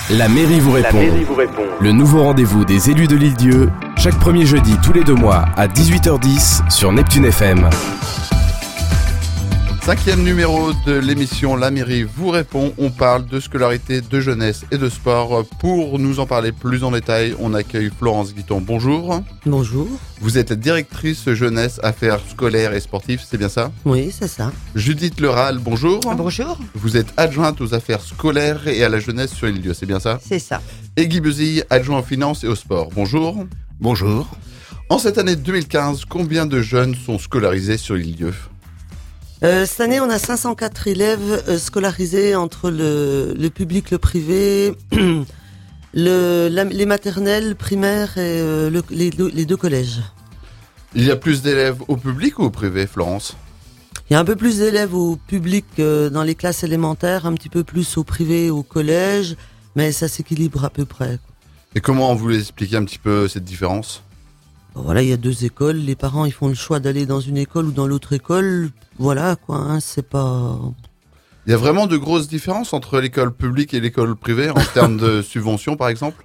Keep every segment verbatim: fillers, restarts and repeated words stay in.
La mairie vous répond. La mairie vous répond. Le nouveau rendez-vous des élus de l'Île-Dieu, chaque premier jeudi tous les deux mois à dix-huit heures dix sur Neptune F M. Cinquième numéro de l'émission La mairie vous répond. On parle de scolarité, de jeunesse et de sport. Pour nous en parler plus en détail, on accueille Florence Guiton. Bonjour. Bonjour. Vous êtes la directrice jeunesse, affaires scolaires et sportives, c'est bien ça? Oui, c'est ça. Judith Leral, bonjour. Bonjour. Vous êtes adjointe aux affaires scolaires et à la jeunesse sur l'Île-Dieu, c'est bien ça? C'est ça. Et Guy Bezille, adjoint aux finances et au sport. Bonjour. Bonjour. En cette année deux mille quinze, combien de jeunes sont scolarisés sur l'Île-Dieu? Euh, cette année, on a cinq cent quatre élèves euh, scolarisés entre le, le public, le privé, le, la, les maternelles, primaires et euh, le, les, les deux collèges. Il y a plus d'élèves au public ou au privé, Florence? Il y a un peu plus d'élèves au public euh, dans les classes élémentaires, un petit peu plus au privé, au collège, mais ça s'équilibre à peu près. Et comment vous voulez expliquer un petit peu cette différence? Bon, voilà, il y a deux écoles, les parents ils font le choix d'aller dans une école ou dans l'autre école, voilà quoi, hein, c'est pas... Il y a vraiment de grosses différences entre l'école publique et l'école privée en termes de subventions par exemple?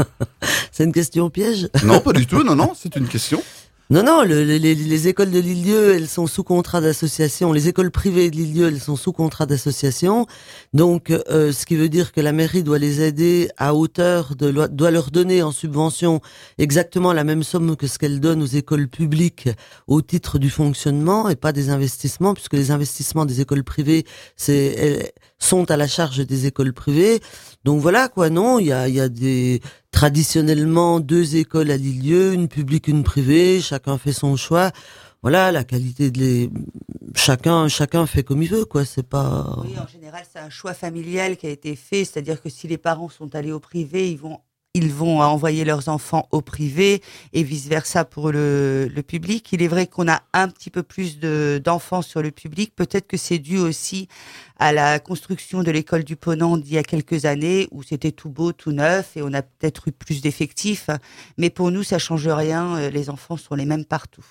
C'est une question piège? Non, pas du tout, non, non, c'est une question. Non, non, le, les, les écoles de l'Île-Dieu, elles sont sous contrat d'association. Les écoles privées de l'Île-Dieu, elles sont sous contrat d'association. Donc, euh, ce qui veut dire que la mairie doit les aider à hauteur de, doit leur donner en subvention exactement la même somme que ce qu'elle donne aux écoles publiques au titre du fonctionnement et pas des investissements, puisque les investissements des écoles privées, c'est, elles, sont à la charge des écoles privées. Donc voilà quoi, non, il y a, il y a des traditionnellement deux écoles à l'Île-Dieu, une publique, une privée, chacun fait son choix. Voilà, la qualité de les, chacun, chacun fait comme il veut quoi, c'est pas. Oui, en général, c'est un choix familial qui a été fait, c'est-à-dire que si les parents sont allés au privé, ils vont ils vont envoyer leurs enfants au privé et vice-versa pour le, le public. Il est vrai qu'on a un petit peu plus de, d'enfants sur le public. Peut-être que c'est dû aussi à la construction de l'école du Ponant d'il y a quelques années où c'était tout beau, tout neuf et on a peut-être eu plus d'effectifs. Mais pour nous, ça change rien. Les enfants sont les mêmes partout.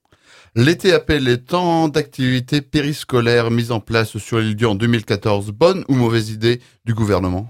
L'été appelle les temps d'activité périscolaire mis en place sur l'Île-Dieu en deux mille quatorze. Bonne ou mauvaise idée du gouvernement?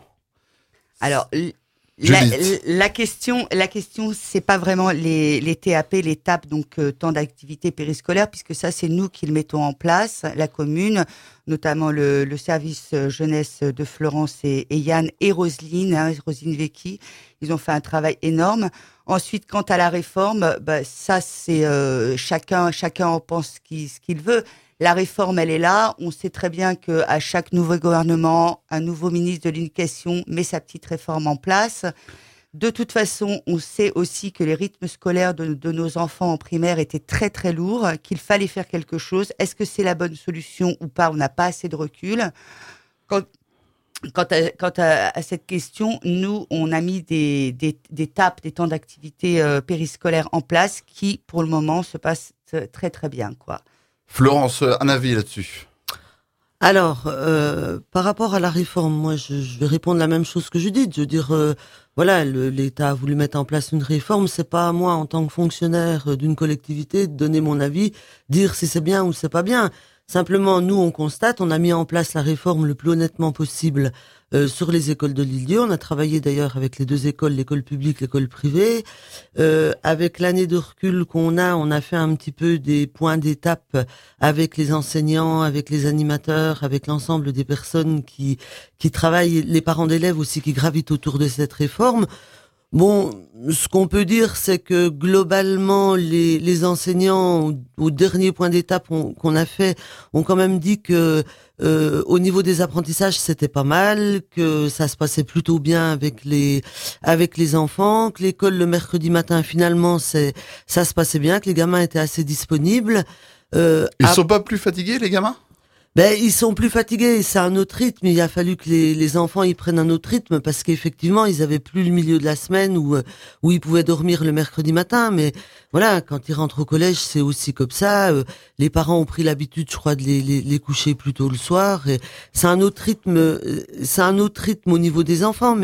Alors, La, la question, la question, c'est pas vraiment les, les T A P, l'étape, donc euh, temps d'activité périscolaire, puisque ça, c'est nous qui le mettons en place, la commune, notamment le, le service jeunesse de Florence et, et Yann et Roselyne, hein, Roselyne Vecchi. Ils ont fait un travail énorme. Ensuite, quant à la réforme, bah, ça, c'est euh, chacun, chacun en pense ce qu'il, ce qu'il veut. La réforme, elle est là. On sait très bien que à chaque nouveau gouvernement, un nouveau ministre de l'Éducation met sa petite réforme en place. De toute façon, on sait aussi que les rythmes scolaires de, de nos enfants en primaire étaient très très lourds, qu'il fallait faire quelque chose. Est-ce que c'est la bonne solution ou pas? On n'a pas assez de recul. Quant, quant, à, quant à, à cette question, nous, on a mis des, des, des tapes, des temps d'activité euh, périscolaires en place qui, pour le moment, se passent très très bien, quoi. Florence, un avis là-dessus? Alors, euh, par rapport à la réforme, moi, je, je vais répondre la même chose que Judith. Je veux dire, euh, voilà, le, l'État a voulu mettre en place une réforme. C'est pas à moi, en tant que fonctionnaire d'une collectivité, de donner mon avis, dire si c'est bien ou c'est pas bien. Simplement, nous, on constate, on a mis en place la réforme le plus honnêtement possible euh, sur les écoles de l'Île-Dieu. On a travaillé d'ailleurs avec les deux écoles, l'école publique, l'école privée. Euh, avec l'année de recul qu'on a, on a fait un petit peu des points d'étape avec les enseignants, avec les animateurs, avec l'ensemble des personnes qui qui travaillent, les parents d'élèves aussi qui gravitent autour de cette réforme. Bon, ce qu'on peut dire, c'est que globalement, les, les enseignants, au, au dernier point d'étape on, qu'on a fait, ont quand même dit que euh, au niveau des apprentissages, c'était pas mal, que ça se passait plutôt bien avec les avec les enfants, que l'école le mercredi matin, finalement, c'est ça se passait bien, que les gamins étaient assez disponibles. Euh, Ils à... sont pas plus fatigués, les gamins? Ben, ils sont plus fatigués, c'est un autre rythme. Il a fallu que les, les enfants ils prennent un autre rythme parce qu'effectivement ils avaient plus le milieu de la semaine où où ils pouvaient dormir le mercredi matin. Mais voilà, quand ils rentrent au collège, c'est aussi comme ça. Euh, les parents ont pris l'habitude, je crois, de les, les, les coucher plus tôt le soir. Et c'est un autre rythme, c'est un autre rythme au niveau des enfants, mais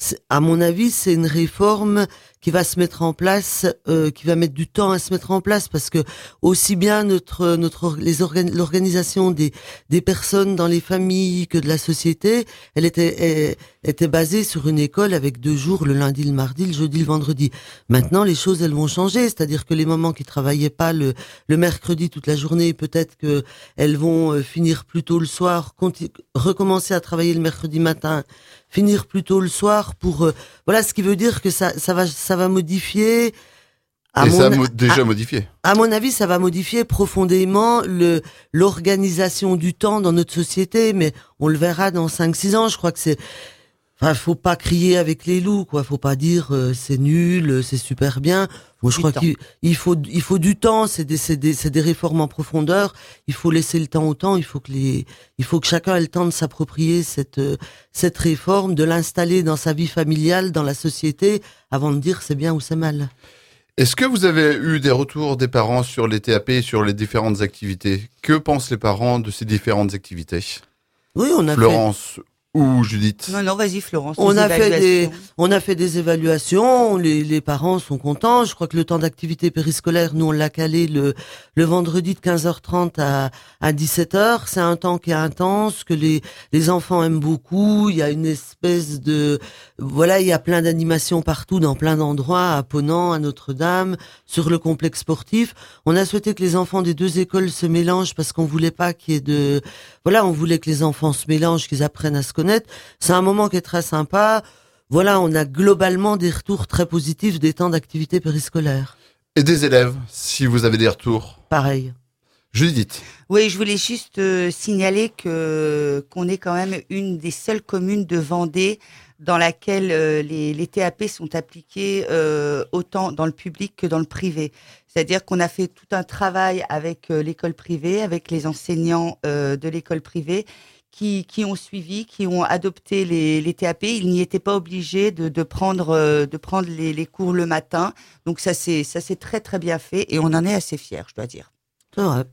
à mon avis, c'est une réforme qui va se mettre en place, euh, qui va mettre du temps à se mettre en place, parce que aussi bien notre notre les organ, l'organisation des des personnes dans les familles que de la société, elle était elle, était basée sur une école avec deux jours, le lundi, le mardi, le jeudi, le vendredi. Maintenant, les choses elles vont changer, c'est-à-dire que les mamans qui travaillaient pas le le mercredi toute la journée, peut-être que elles vont euh, finir plus tôt le soir, continu, recommencer à travailler le mercredi matin, finir plus tôt le soir pour euh, voilà, ce qui veut dire que ça ça va ça va modifier à et mon, ça a mo- déjà à, modifié. À mon avis, ça va modifier profondément le l'organisation du temps dans notre société, mais on le verra dans cinq six ans, je crois que c'est enfin, faut pas crier avec les loups, quoi. Faut pas dire euh, c'est nul, c'est super bien. Moi, je du crois temps. qu'il il faut il faut du temps. C'est des c'est des c'est des réformes en profondeur. Il faut laisser le temps au temps. Il faut que les il faut que chacun ait le temps de s'approprier cette euh, cette réforme, de l'installer dans sa vie familiale, dans la société, avant de dire c'est bien ou c'est mal. Est-ce que vous avez eu des retours des parents sur les T A P et sur les différentes activités ? Que pensent les parents de ces différentes activités ? Oui, on a Florence fait... ou Judith ? Non, non, vas-y Florence. On a fait des, on a fait des évaluations. Les, les parents sont contents. Je crois que le temps d'activité périscolaire, nous on l'a calé le, le vendredi de quinze heures trente à, à dix-sept heures. C'est un temps qui est intense, que les, les enfants aiment beaucoup. Il y a une espèce de, voilà, il y a plein d'animations partout, dans plein d'endroits, à Ponant, à Notre-Dame, sur le complexe sportif. On a souhaité que les enfants des deux écoles se mélangent parce qu'on voulait pas qu'il y ait de, voilà, on voulait que les enfants se mélangent, qu'ils apprennent à se connaître. C'est un moment qui est très sympa. Voilà, on a globalement des retours très positifs des temps d'activité périscolaire. Et des élèves, si vous avez des retours ? Pareil. Judith. Oui, je voulais juste euh, signaler que qu'on est quand même une des seules communes de Vendée dans laquelle euh, les, les T A P sont appliqués euh, autant dans le public que dans le privé. C'est-à-dire qu'on a fait tout un travail avec euh, l'école privée, avec les enseignants euh, de l'école privée, qui, qui ont suivi, qui ont adopté les, les T A P. Ils n'y étaient pas obligés de, de prendre, euh, de prendre les, les cours le matin. Donc ça c'est, ça c'est très très bien fait et on en est assez fiers, je dois dire. C'est vrai.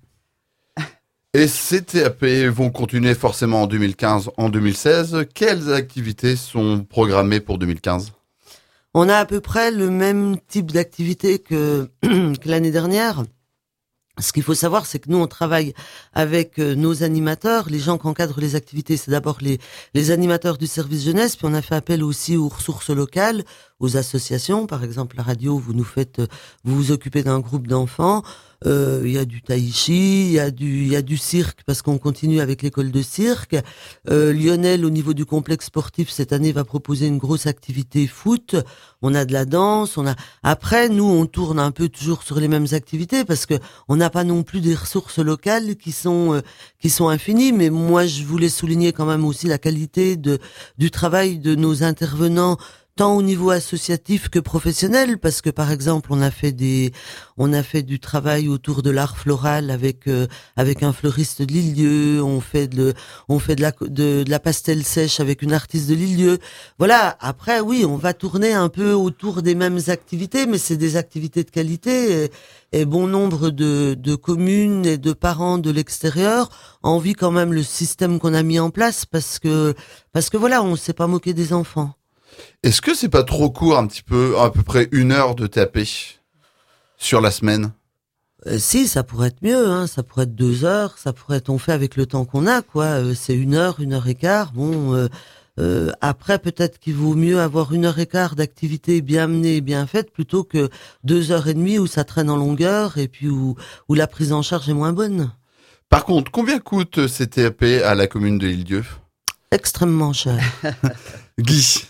Et ces T A P vont continuer forcément en deux mille quinze, en deux mille seize. Quelles activités sont programmées pour deux mille quinze ? On a à peu près le même type d'activité que, que l'année dernière. Ce qu'il faut savoir, c'est que nous, on travaille avec euh, nos animateurs. Les gens qui encadrent les activités, c'est d'abord les, les animateurs du service jeunesse. Puis on a fait appel aussi aux ressources locales, aux associations. Par exemple, la radio, vous nous faites, vous vous occupez d'un groupe d'enfants. Euh, il y a du tai chi, il y a du, il y a du cirque parce qu'on continue avec l'école de cirque. Euh, Lionel, au niveau du complexe sportif, cette année va proposer une grosse activité foot. On a de la danse, on a. Après, nous, on tourne un peu toujours sur les mêmes activités parce que on n'a pas non plus des ressources locales qui sont euh, qui sont infinies. Mais moi, je voulais souligner quand même aussi la qualité de du travail de nos intervenants, tant au niveau associatif que professionnel, parce que par exemple on a fait des on a fait du travail autour de l'art floral avec euh, avec un fleuriste de Lille-Dieu, on fait de on fait de la de, de la pastel sèche avec une artiste de Lille-Dieu. Voilà, après oui, on va tourner un peu autour des mêmes activités, mais c'est des activités de qualité et, et bon nombre de de communes et de parents de l'extérieur envient quand même le système qu'on a mis en place parce que parce que voilà, on s'est pas moqué des enfants. Est-ce que c'est pas trop court, un petit peu, à peu près une heure de T A P sur la semaine ? euh, Si, ça pourrait être mieux, hein. Ça pourrait être deux heures, ça pourrait être, on fait avec le temps qu'on a, quoi. Euh, c'est une heure, une heure et quart. Bon, euh, euh, après, peut-être qu'il vaut mieux avoir une heure et quart d'activité bien menée et bien faite plutôt que deux heures et demie où ça traîne en longueur et puis où, où la prise en charge est moins bonne. Par contre, combien coûtent ces T A P à la commune de Lille-Dieu ? Extrêmement cher. Guy.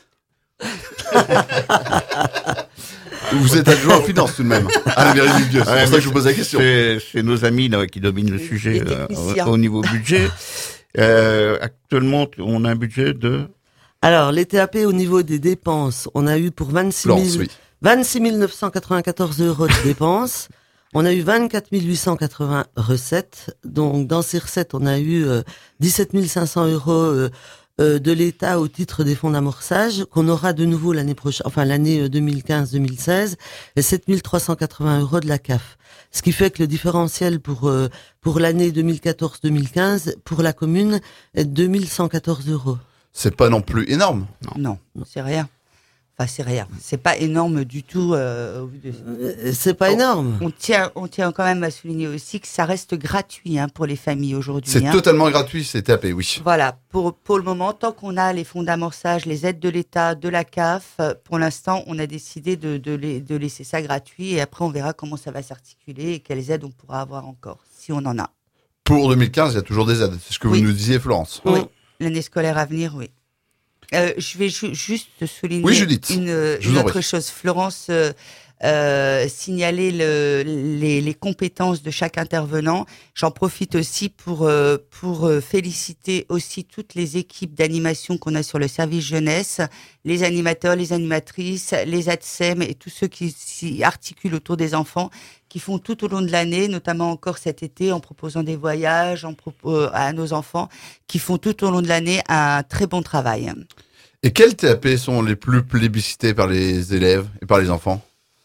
Vous êtes adjoint en finance tout de même à la mairie de Lille-Dieu, c'est ouais, pour ça que je vous pose la question. C'est, c'est nos amis là, qui dominent le sujet euh, au, au niveau budget. Euh, actuellement, on a un budget de... Alors, les T A P au niveau des dépenses, on a eu pour vingt-six mille, oui. vingt-six mille neuf cent quatre-vingt-quatorze euros de dépenses. On a eu vingt-quatre mille huit cent quatre-vingts recettes. Donc, dans ces recettes, on a eu euh, dix-sept mille cinq cents euros euh, de l'État au titre des fonds d'amorçage, qu'on aura de nouveau l'année prochaine, enfin l'année deux mille quinze deux mille seize, et sept mille trois cent quatre-vingts euros de la C A F. Ce qui fait que le différentiel pour euh, pour l'année deux mille quatorze deux mille quinze pour la commune est de deux mille cent quatorze euros. C'est pas non plus énorme. Non, non, c'est rien. Enfin, c'est rien. C'est pas énorme du tout. Euh, au vu de... C'est pas on, énorme. On tient, on tient quand même à souligner aussi que ça reste gratuit hein, pour les familles aujourd'hui. C'est hein. totalement gratuit, c'est T A P, oui. Voilà. Pour pour le moment, tant qu'on a les fonds d'amorçage, les aides de l'État, de la C A F, pour l'instant, on a décidé de de, les, de laisser ça gratuit et après on verra comment ça va s'articuler et quelles aides on pourra avoir encore, si on en a. Pour deux mille quinze, il y a toujours des aides. C'est ce que oui. vous nous disiez, Florence. Oui. L'année scolaire à venir, oui. Euh, je vais ju- juste souligner oui, Judith. une, une autre chose. Florence euh, euh, signalait le, les, les compétences de chaque intervenant. J'en profite aussi pour euh, pour féliciter aussi toutes les équipes d'animation qu'on a sur le service jeunesse, les animateurs, les animatrices, les A T S E M et tous ceux qui s'y articulent autour des enfants, qui font tout au long de l'année, notamment encore cet été, en proposant des voyages en propos, à nos enfants, qui font tout au long de l'année un très bon travail. Et quels T A P sont les plus plébiscités par les élèves et par les enfants ?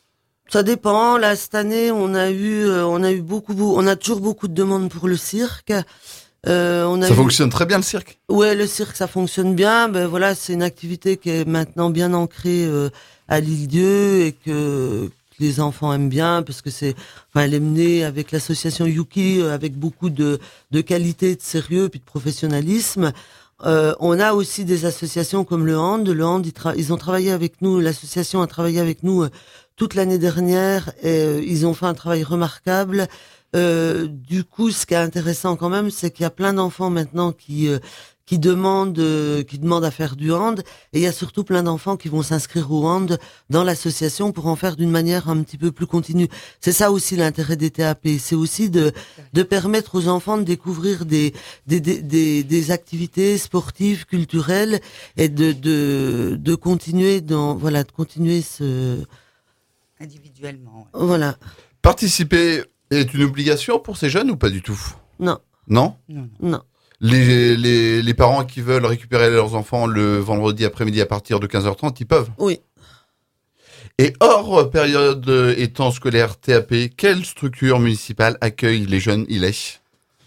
Ça dépend. Là, cette année, on a eu, euh, on a eu beaucoup, on a toujours beaucoup de demandes pour le cirque. Euh, on a ça eu... fonctionne très bien le cirque ? Ouais, le cirque, ça fonctionne bien. Ben voilà, c'est une activité qui est maintenant bien ancrée euh, à l'Île-Dieu et que les enfants aiment bien parce que c'est, enfin, elle est menée avec l'association Yuki, avec beaucoup de, de qualité, de sérieux, puis de professionnalisme. Euh, on a aussi des associations comme le Hand. Le Hand, ils, tra- ils ont travaillé avec nous, l'association a travaillé avec nous euh, toute l'année dernière et euh, ils ont fait un travail remarquable. Euh, du coup, ce qui est intéressant quand même, c'est qu'il y a plein d'enfants maintenant qui euh, qui demandent euh, qui demandent à faire du hand et il y a surtout plein d'enfants qui vont s'inscrire au hand dans l'association pour en faire d'une manière un petit peu plus continue. C'est ça aussi l'intérêt des T A P, c'est aussi de de permettre aux enfants de découvrir des des des des, des activités sportives, culturelles et de de de continuer dans voilà, de continuer ce individuellement. Ouais. Voilà. Participer est une obligation pour ces jeunes ou pas du tout ? Non. Non ? Non. Non. Les, les, les parents qui veulent récupérer leurs enfants le vendredi après-midi à partir de quinze heures trente, ils peuvent ? Oui. Et hors période et temps scolaire T A P, quelle structure municipale accueille les jeunes I L E ?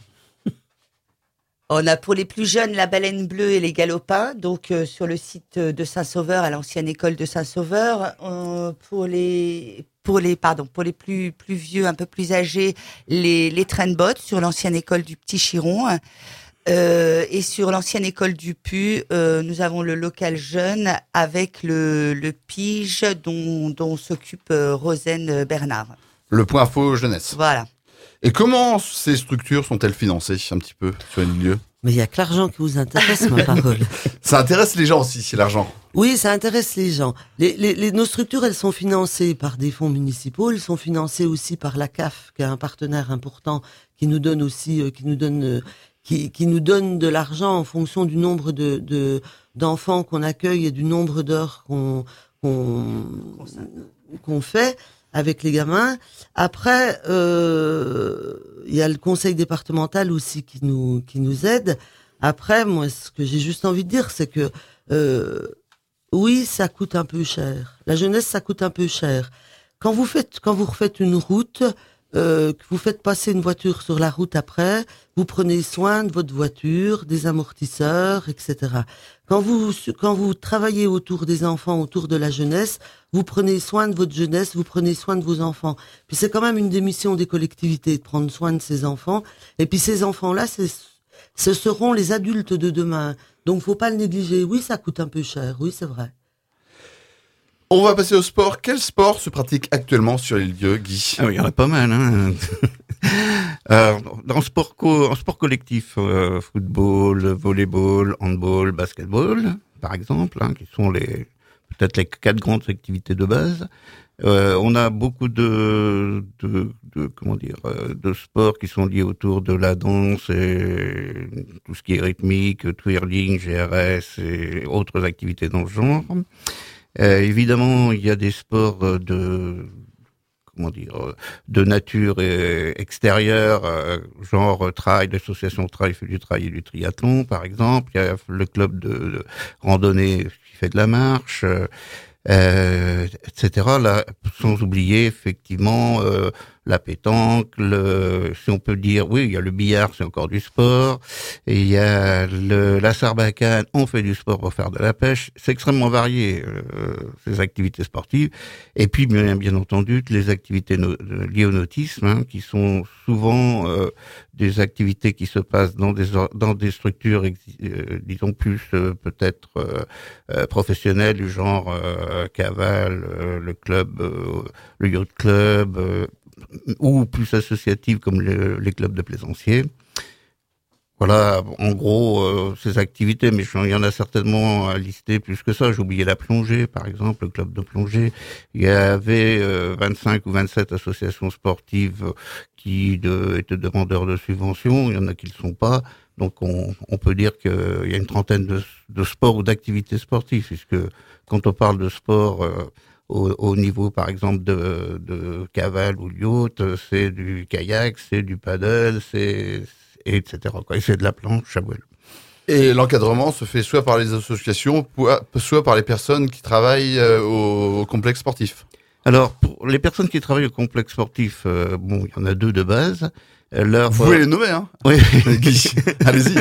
On a pour les plus jeunes la Baleine Bleue et les Galopins, donc euh, sur le site de Saint-Sauveur, à l'ancienne école de Saint-Sauveur. Euh, pour les pour les pardon pour les plus plus vieux, un peu plus âgés, les les Trainbots sur l'ancienne école du Petit Chiron. Euh, et sur l'ancienne école du Pu, euh, nous avons le local jeune avec le le Pige dont dont s'occupe euh, Rosane Bernard. Le point info jeunesse. Voilà. Et comment ces structures sont-elles financées un petit peu sur une lieu ? Mais il y a que l'argent qui vous intéresse, ma parole. Ça intéresse les gens aussi, c'est l'argent. Oui, ça intéresse les gens. Les, les, les, nos structures, elles sont financées par des fonds municipaux. Elles sont financées aussi par la C A F, qui est un partenaire important, qui nous donne aussi, euh, qui nous donne, euh, qui, qui nous donne de l'argent en fonction du nombre de, de d'enfants qu'on accueille et du nombre d'heures qu'on qu'on qu'on fait avec les gamins. Après, euh, il y a le conseil départemental aussi qui nous qui nous aide. Après, moi, ce que j'ai juste envie de dire, c'est que euh, oui, ça coûte un peu cher. La jeunesse, ça coûte un peu cher. Quand vous faites, quand vous refaites une route, euh, que vous faites passer une voiture sur la route après, vous prenez soin de votre voiture, des amortisseurs, et cetera. Quand vous, quand vous travaillez autour des enfants, autour de la jeunesse, vous prenez soin de votre jeunesse, vous prenez soin de vos enfants. Puis c'est quand même une des missions des collectivités de prendre soin de ces enfants. Et puis ces enfants-là, c'est, ce seront les adultes de demain. Donc faut pas le négliger. Oui, ça coûte un peu cher. Oui, c'est vrai. On va passer au sport. Quel sport se pratique actuellement sur l'île-Dieu, Guy ? Ah oui, il y en a pas mal. Hein. euh, en, sport co- en sport collectif, euh, football, volleyball, handball, basketball, par exemple, hein, qui sont les peut-être les quatre grandes activités de base. Euh, on a beaucoup de, de, de comment dire, euh, de sports qui sont liés autour de la danse et tout ce qui est rythmique, twirling, G R S et autres activités dans le genre. Euh, évidemment, il y a des sports de comment dire de nature extérieure, euh, genre trail, l'association trail fait du trail et du triathlon, par exemple. Il y a le club de, de randonnée qui fait de la marche, euh, et cetera. Là, sans oublier effectivement euh, la pétanque, le, si on peut dire, oui, il y a le billard, c'est encore du sport, et il y a le, la sarbacane, on fait du sport pour faire de la pêche. C'est extrêmement varié, euh, ces activités sportives. Et puis, bien, bien entendu, les activités no, liées au nautisme, hein, qui sont souvent euh, des activités qui se passent dans des dans des structures, euh, disons plus euh, peut-être euh, euh, professionnelles, du genre euh, cavale, euh, le club, euh, le yacht club, euh, ou plus associatives comme le, les clubs de plaisanciers. Voilà, en gros, euh, ces activités, mais il y en a certainement à lister plus que ça. J'ai oublié la plongée, par exemple, le club de plongée. Il y avait euh, vingt-cinq ou vingt-sept associations sportives qui de, étaient demandeurs de subventions. Il y en a qui ne le sont pas. Donc, on, on peut dire qu'il y a une trentaine de, de sports ou d'activités sportives, puisque quand on parle de sport euh, au, au niveau, par exemple, de, de cavale ou de yacht, c'est du kayak, c'est du paddle, c'est et cetera quoi. Et c'est de la planche à voile. Et l'encadrement se fait soit par les associations, soit par les personnes qui travaillent au, au complexe sportif. Alors, pour les personnes qui travaillent au complexe sportif, euh, bon, il y en a deux de base. Leur, Vous pouvez les nommer, hein? Oui. Allez-y.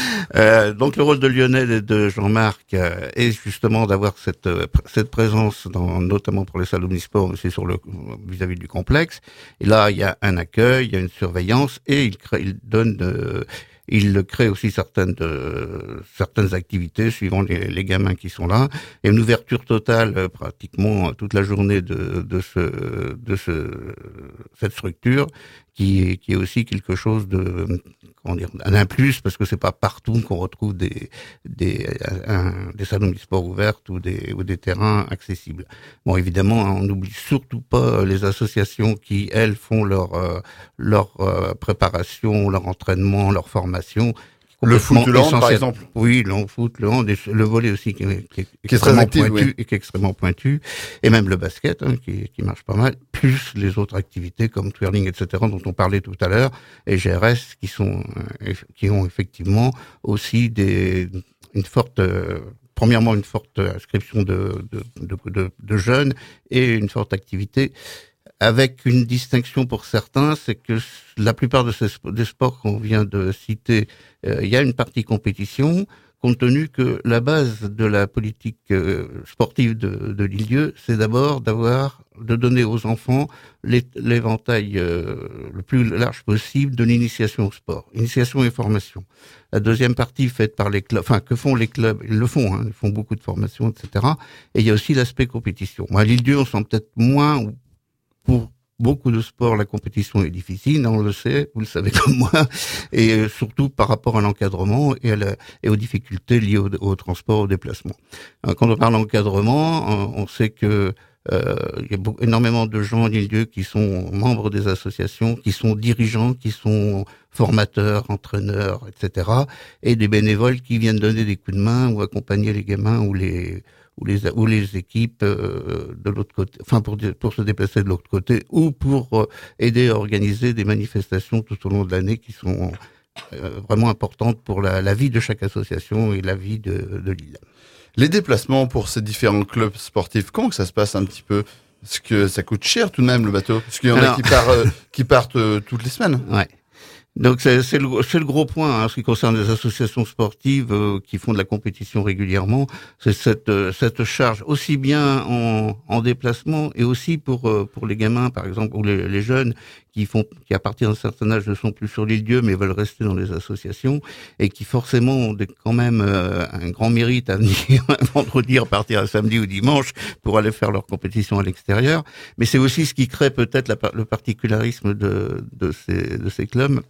Euh, donc, le rôle de Lionel et de Jean-Marc euh, est justement d'avoir cette euh, cette présence, dans, notamment pour les salles omnisports, mais c'est sur le vis-à-vis du complexe. Et là, il y a un accueil, il y a une surveillance, et il crée, il donne, euh, il crée aussi certaines de, certaines activités suivant les, les gamins qui sont là, et une ouverture totale euh, pratiquement toute la journée de de ce de ce cette structure qui qui est aussi quelque chose de comment dire, un plus, parce que c'est pas partout qu'on retrouve des des un, des salons de sport ouvertes ou des ou des terrains accessibles. Bon, évidemment, on n'oublie surtout pas les associations qui elles font leur euh, leur euh, préparation, leur entraînement, leur formation. Le foot, le hand, par exemple. Oui, le foot, le hand, le volley aussi, qui est, qui est, qui est très actif, pointu, oui. et qui est extrêmement pointu, et même le basket, hein, qui, qui marche pas mal, plus les autres activités comme twirling, et cetera, dont on parlait tout à l'heure, et G R S, qui sont, euh, qui ont effectivement aussi des, une forte, euh, premièrement une forte inscription de, de, de, de, de jeunes et une forte activité. Avec une distinction pour certains, c'est que la plupart de ces des sports qu'on vient de citer, euh, il y a une partie compétition, compte tenu que la base de la politique euh, sportive de, de l'Île-Dieu, c'est d'abord d'avoir, de donner aux enfants les, l'éventail euh, le plus large possible de l'initiation au sport, initiation et formation. La deuxième partie faite par les clubs, enfin que font les clubs, ils le font, hein, ils font beaucoup de formations, et cetera. Et il y a aussi l'aspect compétition. Moi, à l'Île-Dieu, on sent peut-être moins. Pour beaucoup de sports, la compétition est difficile, on le sait, vous le savez comme moi, et surtout par rapport à l'encadrement et, à la, et aux difficultés liées au, au transport, au déplacement. Quand on parle d'encadrement, on sait que euh, il y a beaucoup, énormément de gens en Île-Dieu qui sont membres des associations, qui sont dirigeants, qui sont formateurs, entraîneurs, et cetera, et des bénévoles qui viennent donner des coups de main ou accompagner les gamins ou les ou les ou les équipes euh, de l'autre côté, enfin pour pour se déplacer de l'autre côté ou pour euh, aider à organiser des manifestations tout au long de l'année qui sont euh, vraiment importantes pour la, la vie de chaque association et la vie de, de l'île. Les déplacements pour ces différents clubs sportifs, comment que ça se passe un petit peu? Parce que ça coûte cher tout de même le bateau, parce qu'il y en Alors, a qui, part, euh, qui partent euh, toutes les semaines. Ouais. Donc c'est, c'est, le, c'est le gros point hein, en ce qui concerne les associations sportives euh, qui font de la compétition régulièrement, c'est cette euh, cette charge aussi bien en, en déplacement et aussi pour euh, pour les gamins par exemple ou les, les jeunes qui font qui à partir d'un certain âge ne sont plus sur l'Île-Dieu mais veulent rester dans les associations et qui forcément ont des, quand même euh, un grand mérite à venir un vendredi repartir un samedi ou dimanche pour aller faire leur compétition à l'extérieur. Mais c'est aussi ce qui crée peut-être la, le particularisme de de ces de ces clubs.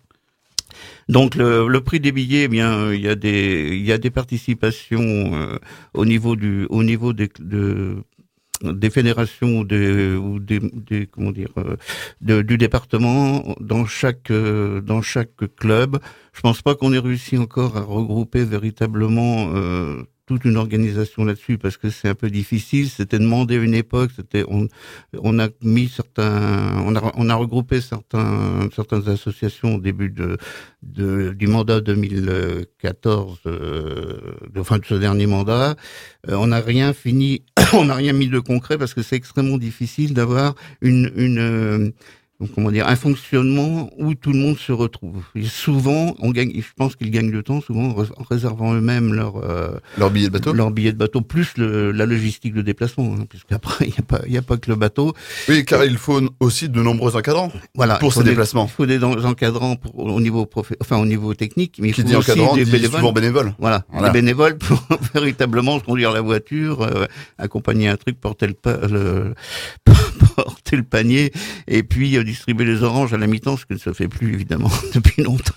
Donc le, le prix des billets, eh bien il y a des il y a des participations euh, au niveau du au niveau des de, des fédérations des, ou des, des comment dire euh, de, du département dans chaque euh, dans chaque club. Je pense pas qu'on ait réussi encore à regrouper véritablement euh, toute une organisation là-dessus parce que c'est un peu difficile. C'était demandé à une époque. C'était on on a mis certains on a on a regroupé certains certaines associations au début de, de du mandat deux mille quatorze, euh, de, enfin de ce dernier mandat. Euh, on n'a rien fini, on n'a rien mis de concret parce que c'est extrêmement difficile d'avoir une une donc comment dire, un fonctionnement où tout le monde se retrouve. Et souvent, on gagne, je pense qu'ils gagnent le temps, souvent en réservant eux-mêmes leur euh, leur billet de bateau, leur billet de bateau, plus le, la logistique de déplacement, hein, puisqu'après il y a pas, il y a pas que le bateau. Oui, car il faut aussi de nombreux encadrants. Voilà, pour ces des, déplacements. Il faut des encadrants pour, au niveau profé, enfin au niveau technique, mais qui il faut dit aussi encadrant, des dit bénévoles. Souvent bénévoles. Voilà, voilà, des bénévoles pour véritablement conduire la voiture, euh, accompagner un truc, porter le, pa- le porter le panier, et puis euh, distribuer les oranges à la mi-temps, ce qui ne se fait plus évidemment depuis longtemps.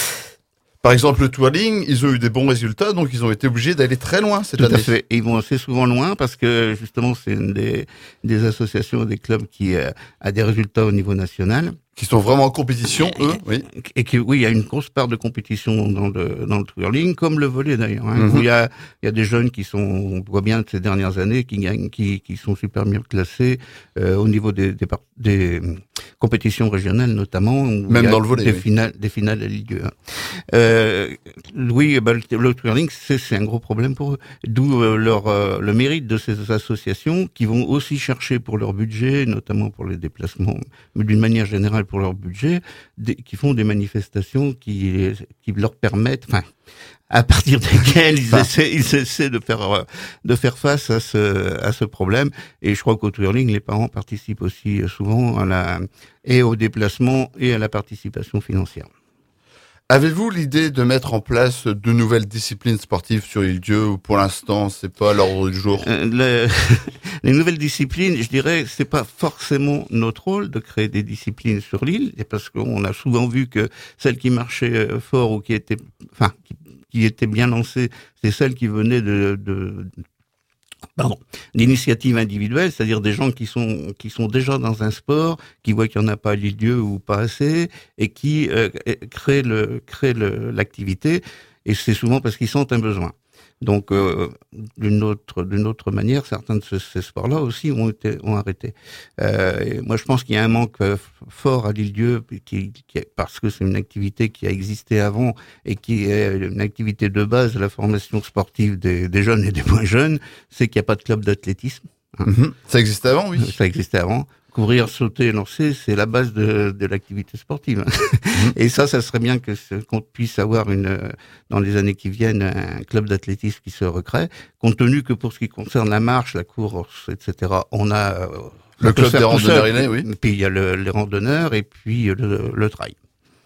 Par exemple, le twirling, ils ont eu des bons résultats, donc ils ont été obligés d'aller très loin cette Tout année. À fait. Et ils vont assez souvent loin parce que justement, c'est une des, des associations, des clubs qui euh, a des résultats au niveau national. Qui sont vraiment en compétition, eux, oui. Et qui, oui, il y a une grosse part de compétition dans le dans le twirling, comme le volley d'ailleurs. Hein, Mm-hmm. où il y a il y a des jeunes qui sont, on voit bien de ces dernières années, qui gagnent, qui qui sont super bien classés euh, au niveau des des, des compétitions régionales notamment. Même dans le volley. Des oui. finales, des finales à Ligue deux. Hein. Euh, oui, bah, le, le twirling, c'est c'est un gros problème pour eux. D'où euh, leur euh, le mérite de ces associations qui vont aussi chercher pour leur budget, notamment pour les déplacements, mais d'une manière générale pour leur budget, des, qui font des manifestations qui, qui leur permettent, enfin, à partir desquelles ils essaient, ils essaient de faire, de faire face à ce, à ce problème. Et je crois qu'au twirling, les parents participent aussi souvent à la, et au déplacement et à la participation financière. Avez-vous l'idée de mettre en place de nouvelles disciplines sportives sur Île-Dieu ou pour l'instant c'est pas à l'ordre du jour? euh, le, Les nouvelles disciplines, je dirais, c'est pas forcément notre rôle de créer des disciplines sur l'île, parce qu'on a souvent vu que celles qui marchaient fort ou qui étaient, enfin, qui, qui étaient bien lancées, c'est celles qui venaient de, de Pardon, d'initiatives individuelles, c'est-à-dire des gens qui sont qui sont déjà dans un sport, qui voient qu'il n'y en a pas à l'Île-Dieu ou pas assez, et qui euh, créent le créent le, l'activité. Et c'est souvent parce qu'ils sentent un besoin. Donc, euh, d'une autre d'une autre manière, certains de ce, ces sports-là aussi ont été ont arrêté. Euh, et moi, je pense qu'il y a un manque euh, fort à l'Île-Dieu, qui, qui, parce que c'est une activité qui a existé avant et qui est une activité de base de la formation sportive des, des jeunes et des moins jeunes. C'est qu'il n'y a pas de club d'athlétisme. Hein. Mmh. Ça existait avant, oui. Ça existait avant. Courir, sauter, lancer, c'est la base de, de l'activité sportive. Mmh. Et ça, ça serait bien que qu'on puisse avoir une, dans les années qui viennent, un club d'athlétisme qui se recrée. Compte tenu que pour ce qui concerne la marche, la course, et cetera, on a euh, le club des randonneurs innés, oui. Puis il y a le, les randonneurs et puis le, le trail.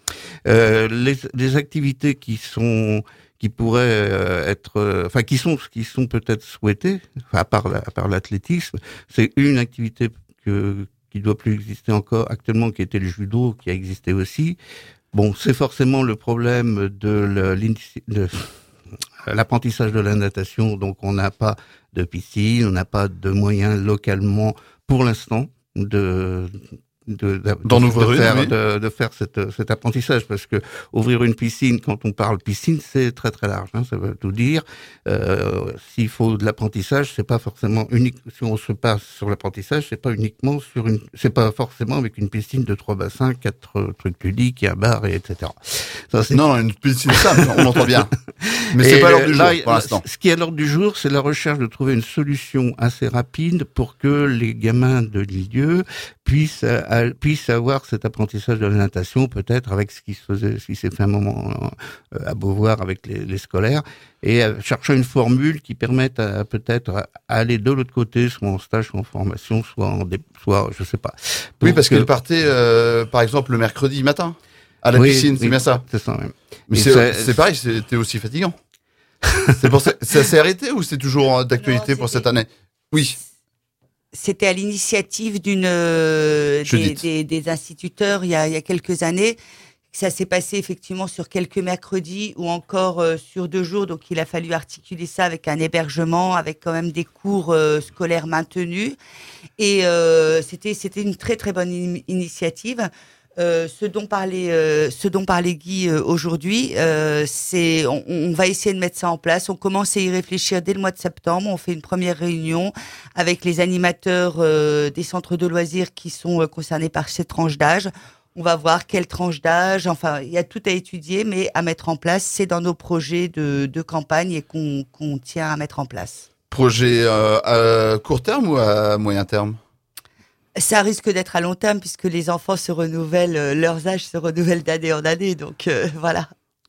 Euh, les, les activités qui sont qui pourraient euh, être, euh, enfin qui sont qui sont peut-être souhaitées, à part la, à part l'athlétisme, c'est une activité que qui doit plus exister encore actuellement, qui était le judo, qui a existé aussi. Bon, c'est forcément le problème de, le, de l'apprentissage de la natation, donc on n'a pas de piscine, on n'a pas de moyens localement, pour l'instant, de de, de, Dans de, nos de, faire, oui. de, de faire cette, cet apprentissage, parce que ouvrir une piscine, quand on parle piscine, c'est très très large, hein, ça veut tout dire. Euh, s'il faut de l'apprentissage, c'est pas forcément unique. Si on se passe sur l'apprentissage, c'est pas uniquement sur une, c'est pas forcément avec une piscine de trois bassins, quatre trucs ludiques, un bar, et etc. Ça, c'est... Non, une piscine simple, on l'entend bien. Mais c'est et pas à l'ordre du là, jour pour l'instant. Ce qui est à l'ordre du jour, c'est la recherche de trouver une solution assez rapide pour que les gamins de l'Île-Dieu puissent, à, puissent avoir cet apprentissage de la natation, peut-être avec ce qui se faisait, ce qui s'est fait un moment euh, à Beauvoir avec les, les scolaires, et euh, chercher une formule qui permette à, peut-être à aller de l'autre côté, soit en stage, soit en formation, soit en, dé, soit, je sais pas. Oui, parce que... qu'elle partait, euh, par exemple, le mercredi matin à la oui, piscine, c'est oui, bien ça. C'est ça même. Mais c'est, c'est, c'est pareil, c'était aussi fatigant. C'est pour ça, ça s'est arrêté ou c'est toujours d'actualité non, pour cette année? Oui. C'était à l'initiative d'une euh, des, des, des instituteurs il y a, il y a quelques années. Ça s'est passé effectivement sur quelques mercredis ou encore euh, sur deux jours. Donc il a fallu articuler ça avec un hébergement, avec quand même des cours euh, scolaires maintenus. Et euh, c'était c'était une très très bonne in- initiative. Euh, ce dont parlait, euh, ce dont parlait Guy euh, aujourd'hui, euh, c'est, on, on va essayer de mettre ça en place. On commence à y réfléchir dès le mois de septembre. On fait une première réunion avec les animateurs euh, des centres de loisirs qui sont euh, concernés par cette tranche d'âge. On va voir quelle tranche d'âge. Enfin, il y a tout à étudier, mais à mettre en place. C'est dans nos projets de, de campagne et qu'on, qu'on tient à mettre en place. Projet euh, à court terme ou à moyen terme? Ça risque d'être à long terme puisque les enfants se renouvellent, euh, leurs âges se renouvellent d'année en année, donc euh, voilà.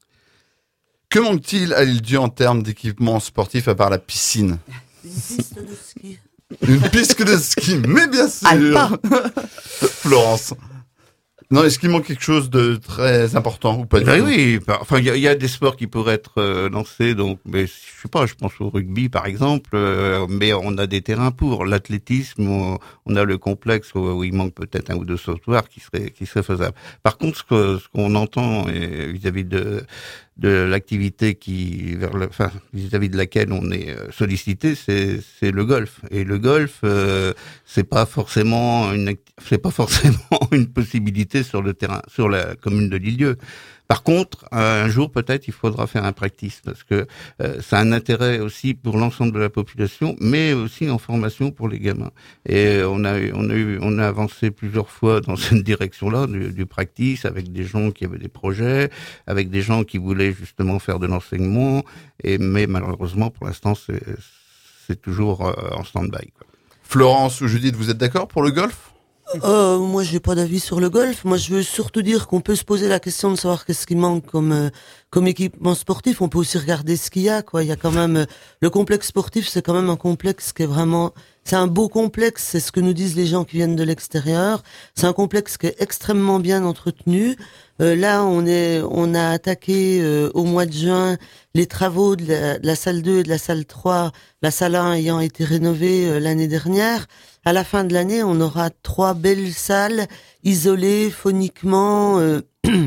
Que manque-t-il à l'Île-Dieu en termes d'équipements sportifs à part la piscine? Une piste de ski. Une piste de ski, mais bien sûr. Alpin. Florence. Non, est-ce qu'il manque quelque chose de très important ou pas du Ben tout? oui, par- enfin il y a, il y a des sports qui pourraient être euh, lancés, donc mais je sais pas, je pense au rugby par exemple, euh, mais on a des terrains pour l'athlétisme, on, on a le complexe où, où il manque peut-être un ou deux sautoirs qui seraient qui seraient faisables. Par contre, ce que ce qu'on entend et vis-à-vis de de l'activité qui vers le, enfin vis-à-vis de laquelle on est euh, sollicité, c'est c'est le golf. Et le golf, euh, c'est pas forcément une acti- c'est pas forcément une possibilité sur le terrain, sur la commune de l'Île-Dieu. Par contre, un jour peut-être il faudra faire un practice parce que euh, ça a un intérêt aussi pour l'ensemble de la population, mais aussi en formation pour les gamins. Et on a eu, on a eu, on a avancé plusieurs fois dans cette direction-là du, du practice avec des gens qui avaient des projets, avec des gens qui voulaient justement faire de l'enseignement. Et mais malheureusement pour l'instant c'est c'est toujours euh, en stand-by, quoi. Florence ou Judith, vous êtes d'accord pour le golf? Euh, moi, j'ai pas d'avis sur le golf. Moi, je veux surtout dire qu'on peut se poser la question de savoir qu'est-ce qui manque comme euh, comme équipement sportif. On peut aussi regarder ce qu'il y a, quoi. Il y a quand même euh, le complexe sportif, c'est quand même un complexe qui est vraiment, c'est un beau complexe. C'est ce que nous disent les gens qui viennent de l'extérieur. C'est un complexe qui est extrêmement bien entretenu. Euh, là, on est, on a attaqué euh, au mois de juin les travaux de la, de la salle deux et de la salle trois, la salle un ayant été rénovée euh, l'année dernière. À la fin de l'année, on aura trois belles salles isolées phoniquement, euh,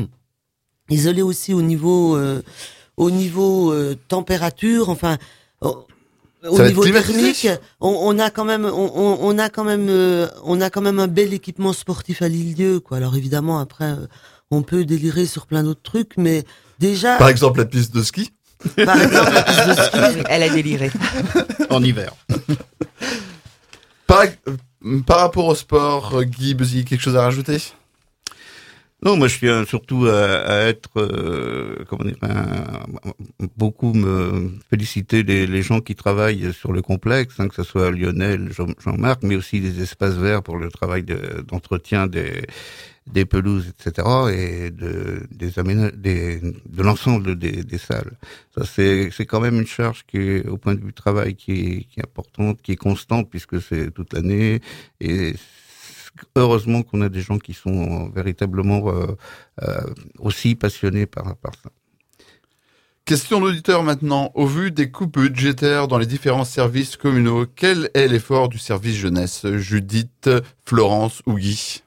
isolées aussi au niveau, euh, au niveau euh, température, enfin au, au va niveau être climatisé. thermique. On, on a quand même, on, on, on a quand même, euh, on a quand même un bel équipement sportif à l'Île-Dieu, quoi. Alors évidemment, après, euh, on peut délirer sur plein d'autres trucs, mais déjà, Par exemple, la piste de ski? par exemple, la piste de ski. Elle a déliré. En hiver. Par, euh, par rapport au sport, euh, Guy Bezy, quelque chose à rajouter? Non, moi je tiens surtout à, à être, euh, comment dire, un- beaucoup me féliciter les, les gens qui travaillent sur le complexe, hein, que ce soit Lionel, Jean- Jean-Marc, mais aussi les espaces verts pour le travail de, d'entretien des, des pelouses, et cetera, et de, des aména- des, de l'ensemble des, des salles. Ça c'est, c'est quand même une charge qui est, au point de vue travail, qui est, qui est importante, qui est constante puisque c'est toute l'année et heureusement qu'on a des gens qui sont véritablement euh, euh, aussi passionnés par, par ça. Question d'auditeur maintenant. Au vu des coupes budgétaires dans les différents services communaux, quel est l'effort du service jeunesse? Judith, Florence ou Guy?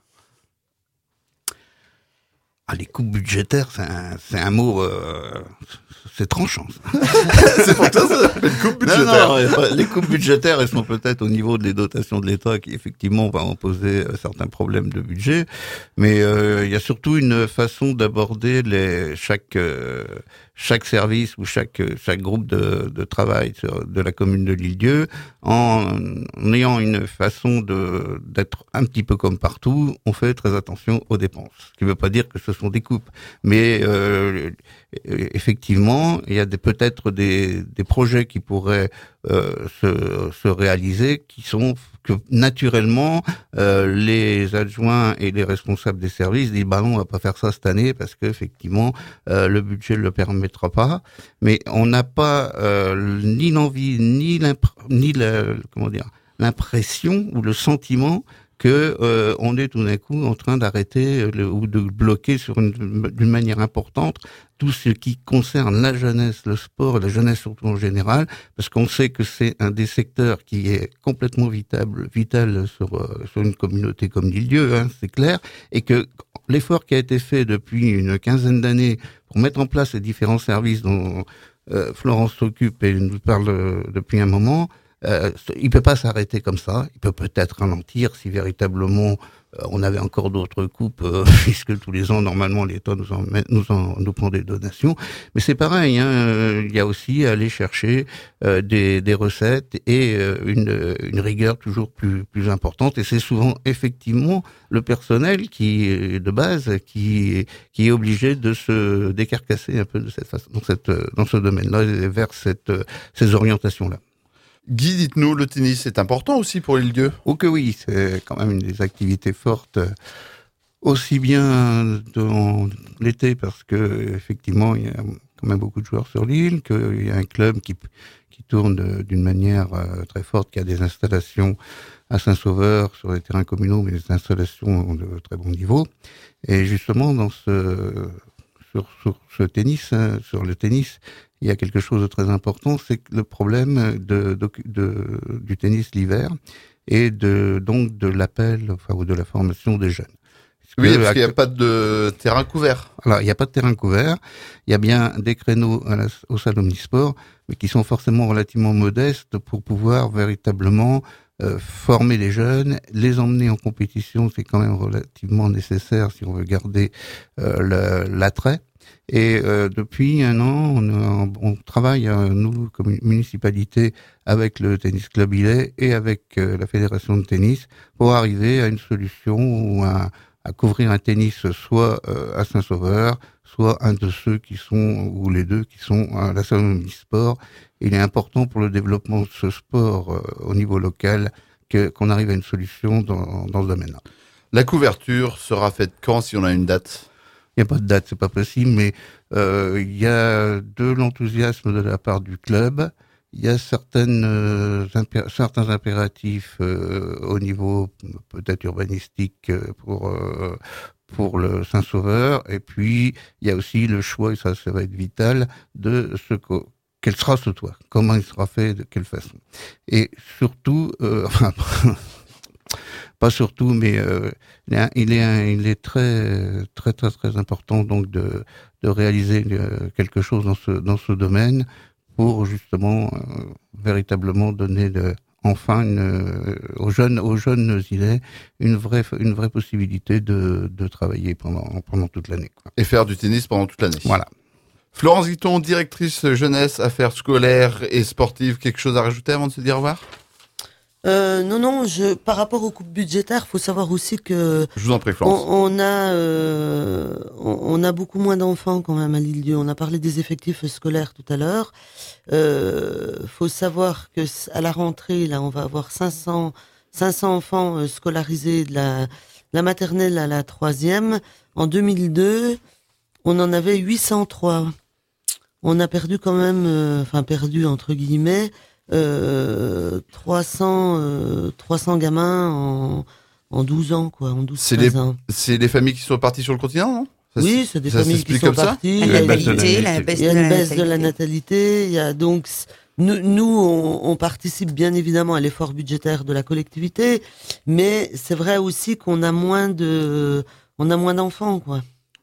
Ah, les coupes budgétaires, c'est un, c'est un mot, euh, c'est tranchant. Ça. C'est pour ça que ça s'appelle coupe Non, budgétaire. non, les coupes budgétaires, elles sont peut-être au niveau des dotations de l'État qui effectivement va en poser euh, certains problèmes de budget, mais euh, il y a surtout une façon d'aborder les chaque euh, chaque service ou chaque chaque groupe de, de travail sur, de la commune de l'Île-Dieu en, en ayant une façon de d'être un petit peu comme partout. On fait très attention aux dépenses, ce qui ne veut pas dire que ce sont des coupes, mais euh, effectivement, il y a des, peut-être des, des projets qui pourraient euh, se, se réaliser, qui sont que naturellement euh, les adjoints et les responsables des services disent bah non, on va pas faire ça cette année parce que effectivement euh, le budget ne le permettra pas. Mais on n'a pas euh, ni l'envie ni l'impr- ni la, comment dire l'impression ou le sentiment que euh, on est tout d'un coup en train d'arrêter le, ou de bloquer sur une, d'une manière importante tout ce qui concerne la jeunesse, le sport, la jeunesse surtout en général, parce qu'on sait que c'est un des secteurs qui est complètement vitable, vital sur euh, sur une communauté comme l'Île-Dieu, hein, c'est clair, et que l'effort qui a été fait depuis une quinzaine d'années pour mettre en place les différents services dont euh, Florence s'occupe et nous parle euh, depuis un moment. Euh, il peut pas s'arrêter comme ça. Il peut peut-être ralentir si véritablement euh, on avait encore d'autres coupes, euh, puisque tous les ans normalement l'État nous en met, nous en nous prend des donations. Mais c'est pareil. Hein, il y a aussi à aller chercher euh, des, des recettes et euh, une, une rigueur toujours plus plus importante. Et c'est souvent effectivement le personnel qui de base qui qui est obligé de se décarcasser un peu de cette façon, dans cette dans ce domaine-là, vers cette ces orientations-là. Guy, dites-nous, le tennis est important aussi pour l'Île-Dieu ? Oh que oui, c'est quand même une des activités fortes, aussi bien dans l'été parce que effectivement il y a quand même beaucoup de joueurs sur l'île, qu'il y a un club qui qui tourne d'une manière très forte, qui a des installations à Saint-Sauveur sur les terrains communaux, mais des installations de très bon niveau. Et justement dans ce sur, sur ce tennis, sur le tennis, il y a quelque chose de très important, c'est le problème de, de, de du tennis l'hiver et de donc de l'appel, enfin ou de la formation des jeunes. Oui, parce qu'il n'y a pas de terrain couvert. Alors, il n'y a pas de terrain couvert. Il y a bien des créneaux à la, au salon omnisport, mais qui sont forcément relativement modestes pour pouvoir véritablement euh, former les jeunes, les emmener en compétition. C'est quand même relativement nécessaire si on veut garder euh, le, l'attrait. Et euh, depuis un an, on, on travaille, euh, nous, comme municipalité, avec le Tennis Club Illet et avec euh, la Fédération de tennis, pour arriver à une solution ou à à couvrir un tennis soit euh, à Saint-Sauveur, soit un de ceux qui sont, ou les deux qui sont à la Salon Omnisport. Il est important pour le développement de ce sport euh, au niveau local que, qu'on arrive à une solution dans, dans ce domaine-là. La couverture sera faite quand, si on a une date ? Il n'y a pas de date, c'est pas possible, mais euh, il y a de l'enthousiasme de la part du club. Il y a certaines, euh, impé- certains impératifs euh, au niveau peut-être urbanistique euh, pour euh, pour le Saint-Sauveur, et puis il y a aussi le choix, et ça, ça va être vital, de ce que quel sera ce toit, comment il sera fait, de quelle façon, et surtout, euh, enfin pas surtout, mais euh, il est il est très très très très important donc de de réaliser quelque chose dans ce dans ce domaine, pour justement euh, véritablement donner de, enfin une, euh, aux jeunes aux jeunes Ilais une vraie une vraie possibilité de de travailler pendant pendant toute l'année, quoi. Et faire du tennis pendant toute l'année. Voilà. Florence Guiton, directrice jeunesse, affaires scolaires et sportives, quelque chose à rajouter avant de se dire au revoir ? Euh, non, non, je, par rapport aux coupes budgétaires, faut savoir aussi que Je vous en prie, Florence. on, on a, euh, on, on a beaucoup moins d'enfants quand même à l'Île-Dieu. On a parlé des effectifs scolaires tout à l'heure. Euh, faut savoir que à la rentrée, là, on va avoir cinq cents, cinq cents enfants scolarisés de la, de la maternelle à la troisième. En deux mille deux, on en avait huit cent trois. On a perdu quand même, euh, enfin perdu entre guillemets. Euh, trois cents, euh, trois cents gamins en, en douze ans, quoi, en douze, C'est treize les, ans. c'est les familles qui sont parties sur le continent, non ? Ça Oui, s- c'est des ça familles qui s'explique sont comme ça parties. La Il y a, natalité, la baisse il y a de une la baisse de la natalité. natalité. Il y a donc, nous, nous on, on participe bien évidemment à l'effort budgétaire de la collectivité, mais c'est vrai aussi qu'on a moins de, on a moins d'enfants, quoi.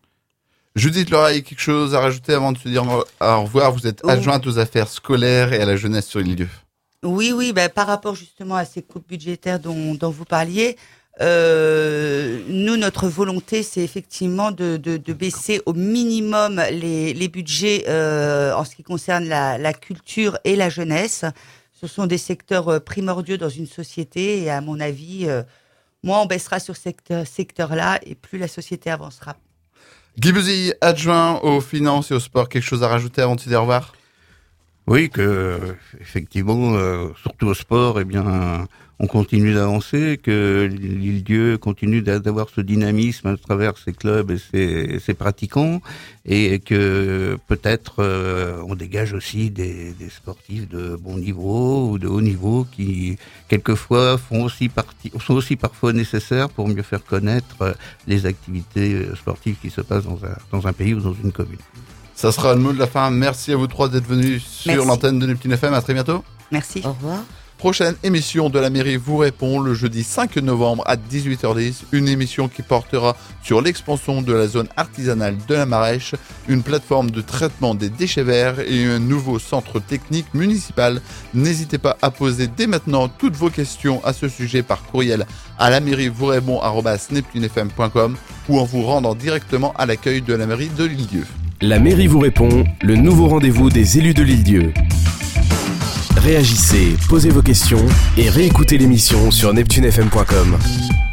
Judith Loraille, quelque chose à rajouter avant de se dire au revoir ? Vous êtes Oh. adjointe aux affaires scolaires et à la jeunesse sur l'Île-Dieu. Oui, oui, ben, par rapport justement à ces coupes budgétaires dont, dont vous parliez, euh, nous, notre volonté, c'est effectivement de, de, de baisser au minimum les, les budgets euh, en ce qui concerne la, la culture et la jeunesse. Ce sont des secteurs euh, primordiaux dans une société et à mon avis, euh, moins on baissera sur ce secteur, secteur-là et plus la société avancera. Guy Buzille, adjoint aux finances et au sport, quelque chose à rajouter avant de se dire au revoir ? Oui, que effectivement, euh, surtout au sport, eh bien, on continue d'avancer, que l'Île-Dieu continue d'avoir ce dynamisme à travers ses clubs et ses, ses pratiquants, et que peut-être euh, on dégage aussi des, des sportifs de bon niveau ou de haut niveau qui quelquefois font aussi partie, sont aussi parfois nécessaires pour mieux faire connaître les activités sportives qui se passent dans un, dans un pays ou dans une commune. Ça sera le mot de la fin. Merci à vous trois d'être venus sur Merci. l'antenne de Neptune F M. À très bientôt. Merci. Au revoir. Prochaine émission de la mairie vous répond le jeudi cinq novembre à dix-huit heures dix. Une émission qui portera sur l'expansion de la zone artisanale de la Marèche, une plateforme de traitement des déchets verts et un nouveau centre technique municipal. N'hésitez pas à poser dès maintenant toutes vos questions à ce sujet par courriel à la mairie vous répond arobase neptune f m point com ou en vous rendant directement à l'accueil de la mairie de l'Île-Dieu. La mairie vous répond, le nouveau rendez-vous des élus de l'Île-Dieu. Réagissez, posez vos questions et réécoutez l'émission sur neptune f m point com.